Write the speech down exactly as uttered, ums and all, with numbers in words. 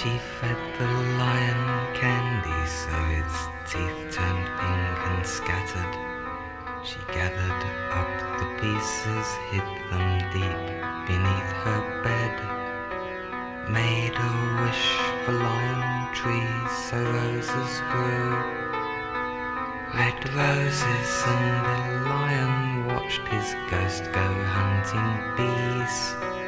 She fed the lion candy so its teeth turned pink and scattered. She gathered up the pieces, hid them deep beneath her bed, made a wish for lion trees so roses grew, red roses, and the lion watched his ghost go hunting bees.